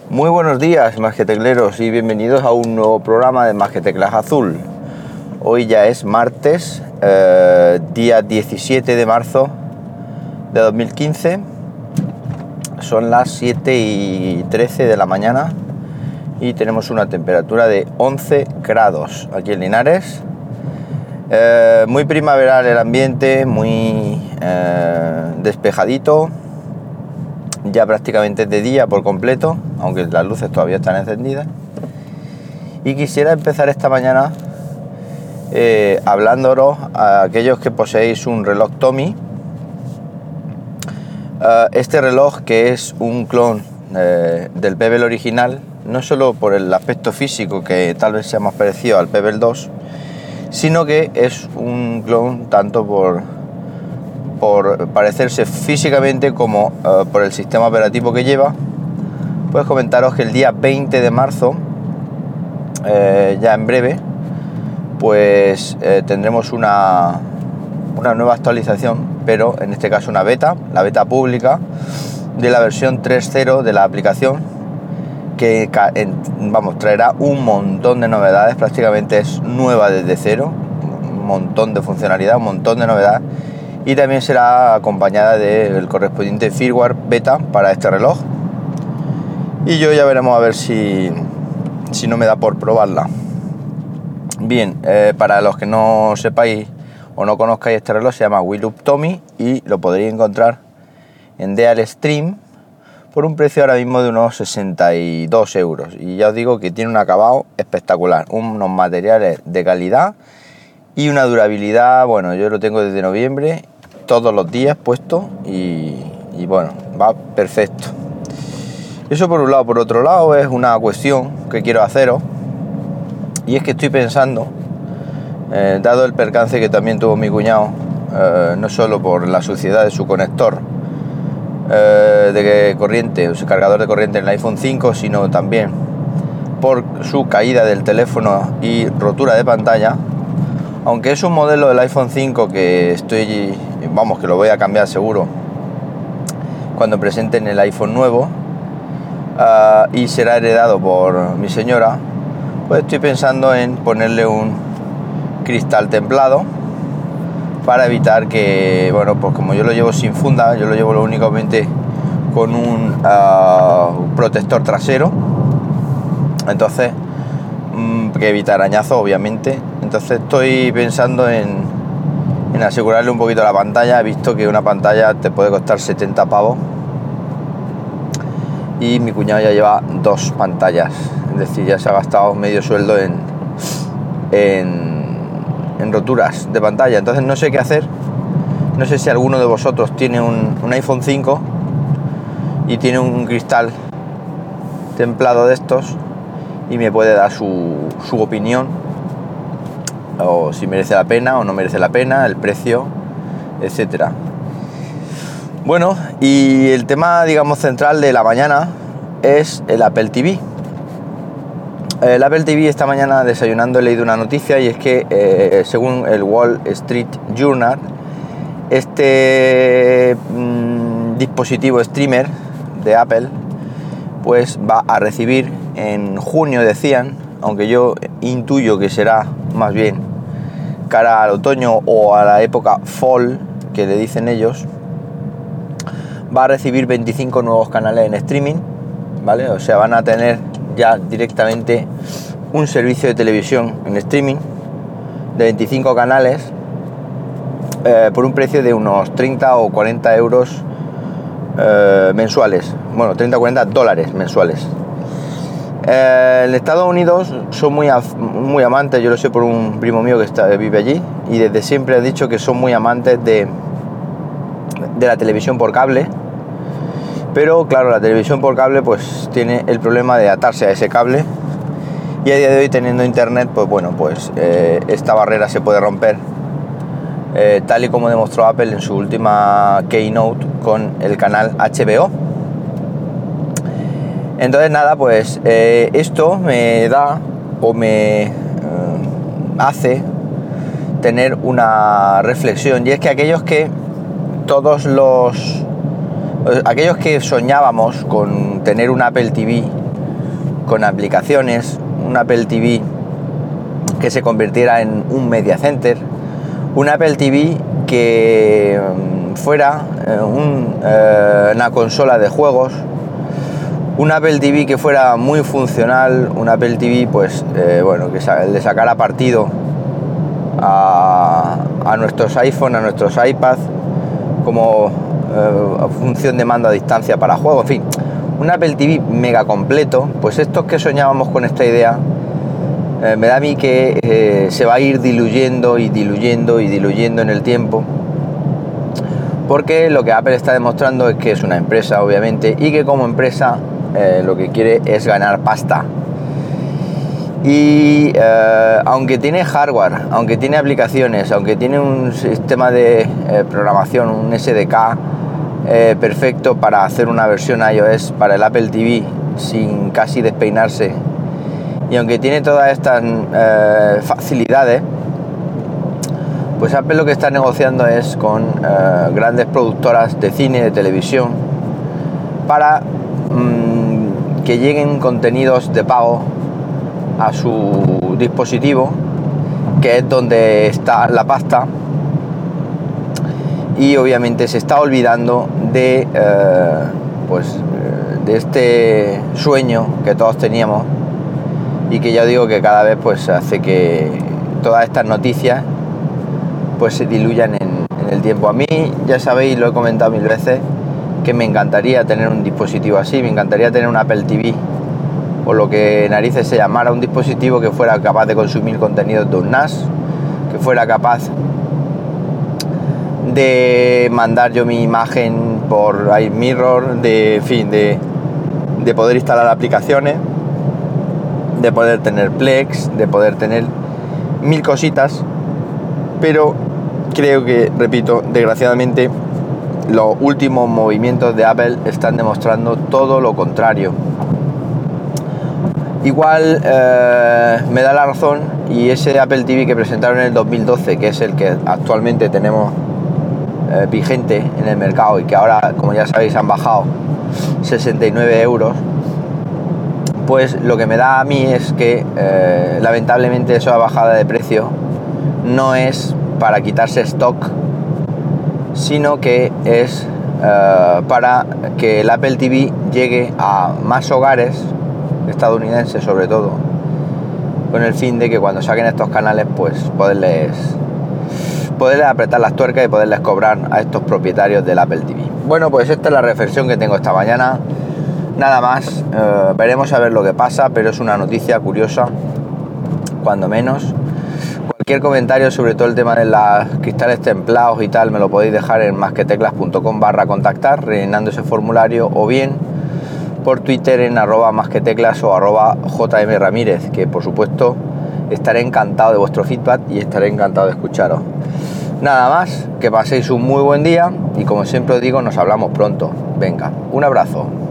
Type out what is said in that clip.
Muy buenos días, masquetecleros, y bienvenidos a un nuevo programa de Masqueteclas Azul. Hoy ya es martes, día 17 de marzo de 2015. Son las 7:13 de la mañana y tenemos una temperatura de 11 grados aquí en Linares. Muy primaveral el ambiente, muy despejadito. Ya prácticamente de día por completo, aunque las luces todavía están encendidas. Y quisiera empezar esta mañana hablándoos a aquellos que poseéis un reloj Tommy. Este reloj, que es un clon del Pebble original, no solo por el aspecto físico, que tal vez sea más parecido al Pebble 2, sino que es un clon tanto por parecerse físicamente como por el sistema operativo que lleva. Pues comentaros que el día 20 de marzo, ya en breve, pues tendremos una nueva actualización, pero en este caso una beta, la beta pública de la versión 3.0 de la aplicación, que traerá un montón de novedades. Prácticamente es nueva desde cero, un montón de funcionalidad, un montón de novedades. Y también será acompañada del correspondiente firmware beta para este reloj. Y yo ya veremos a ver si no me da por probarla. Bien, para los que no sepáis o no conozcáis este reloj, se llama Wheeloop Tommy y lo podréis encontrar en Deal Stream por un precio ahora mismo de unos 62 euros. Y ya os digo que tiene un acabado espectacular, unos materiales de calidad y una durabilidad. Bueno, yo lo tengo desde noviembre, todos los días puesto, y bueno, va perfecto. Eso por un lado. Por otro lado, es una cuestión que quiero haceros, y es que estoy pensando, dado el percance que también tuvo mi cuñado, no solo por la suciedad de su conector de corriente, o su cargador de corriente en el iPhone 5, sino también por su caída del teléfono y rotura de pantalla. Aunque es un modelo del iPhone 5 que que lo voy a cambiar seguro cuando presenten el iPhone nuevo, y será heredado por mi señora, pues estoy pensando en ponerle un cristal templado para evitar que, bueno, pues como yo lo llevo sin funda, yo lo llevo únicamente con un protector trasero, entonces que evita arañazos, obviamente. Entonces estoy pensando en asegurarle un poquito la pantalla. He visto que una pantalla te puede costar 70 pavos y mi cuñado ya lleva 2 pantallas, es decir, ya se ha gastado medio sueldo en roturas de pantalla. Entonces no sé qué hacer. No sé si alguno de vosotros tiene un iPhone 5 y tiene un cristal templado de estos y me puede dar su opinión, o si merece la pena o no merece la pena, el precio, etcétera. Bueno, y el tema, digamos, central de la mañana es el Apple TV. El Apple TV, esta mañana desayunando he leído una noticia, y es que según el Wall Street Journal, este dispositivo streamer de Apple pues va a recibir en junio, decían, aunque yo intuyo que será más bien cara al otoño o a la época fall, que le dicen ellos, va a recibir 25 nuevos canales en streaming, ¿vale? O sea, van a tener ya directamente un servicio de televisión en streaming de 25 canales por un precio de unos 30 o 40 euros mensuales. Bueno, 30 o 40 dólares mensuales. En Estados Unidos son muy amantes, yo lo sé por un primo mío que vive allí, y desde siempre ha dicho que son muy amantes de la televisión por cable. Pero claro, la televisión por cable pues tiene el problema de atarse a ese cable, y a día de hoy, teniendo internet, pues bueno, pues esta barrera se puede romper, tal y como demostró Apple en su última keynote con el canal HBO. Entonces nada, pues esto me da o me hace tener una reflexión, y es que aquellos que soñábamos con tener un Apple TV con aplicaciones, un Apple TV que se convirtiera en un media center, un Apple TV que fuera una consola de juegos, un Apple TV que fuera muy funcional, un Apple TV pues que le sacara partido a nuestros iPhone, a nuestros iPad, como función de mando a distancia para juegos, en fin, un Apple TV mega completo. Pues estos que soñábamos con esta idea, me da a mí que se va a ir diluyendo en el tiempo, porque lo que Apple está demostrando es que es una empresa, obviamente, y que como empresa lo que quiere es ganar pasta. Y aunque tiene hardware, aunque tiene aplicaciones, aunque tiene un sistema de programación, un SDK perfecto para hacer una versión iOS para el Apple TV sin casi despeinarse, y aunque tiene todas estas facilidades, pues Apple lo que está negociando es con grandes productoras de cine, de televisión, para que lleguen contenidos de pago a su dispositivo, que es donde está la pasta, y obviamente se está olvidando de este sueño que todos teníamos, y que ya digo que cada vez pues hace que todas estas noticias pues se diluyan en el tiempo. A mí, ya sabéis, lo he comentado mil veces, que me encantaría tener un dispositivo así, me encantaría tener un Apple TV, o lo que narices se llamara, un dispositivo que fuera capaz de consumir contenidos de un NAS, que fuera capaz de mandar yo mi imagen por iMirror, de poder instalar aplicaciones, de poder tener Plex, de poder tener mil cositas. Pero creo que, repito, desgraciadamente los últimos movimientos de Apple están demostrando todo lo contrario. Igual me da la razón, y ese Apple TV que presentaron en el 2012, que es el que actualmente tenemos vigente en el mercado, y que ahora, como ya sabéis, han bajado 69 euros, pues lo que me da a mí es que lamentablemente esa bajada de precio no es para quitarse stock, sino que es para que el Apple TV llegue a más hogares estadounidenses, sobre todo, con el fin de que cuando saquen estos canales pues poderles apretar las tuercas y poderles cobrar a estos propietarios del Apple TV. Bueno, pues esta es la reflexión que tengo esta mañana, nada más. Veremos a ver lo que pasa, pero es una noticia curiosa, cuando menos. Cualquier comentario sobre todo el tema de los cristales templados y tal, me lo podéis dejar en masqueteclas.com/contactar, rellenando ese formulario, o bien por Twitter en @masqueteclas o @jmramírez, que por supuesto estaré encantado de vuestro feedback y estaré encantado de escucharos. Nada más, que paséis un muy buen día, y como siempre os digo, nos hablamos pronto. Venga, un abrazo.